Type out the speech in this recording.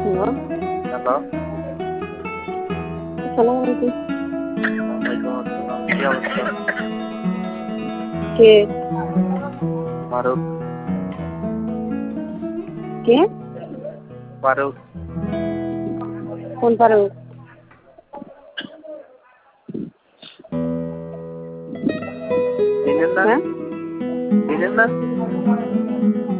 Hello, hello, আসসালামু আলাইকুম। ওয়ালাইকুম আসসালাম। কি অবস্থা? কে? ফারুক, কে? ফারুক, কোন ফারুক? চিনেন না? হ্যাঁ? চিনেন না?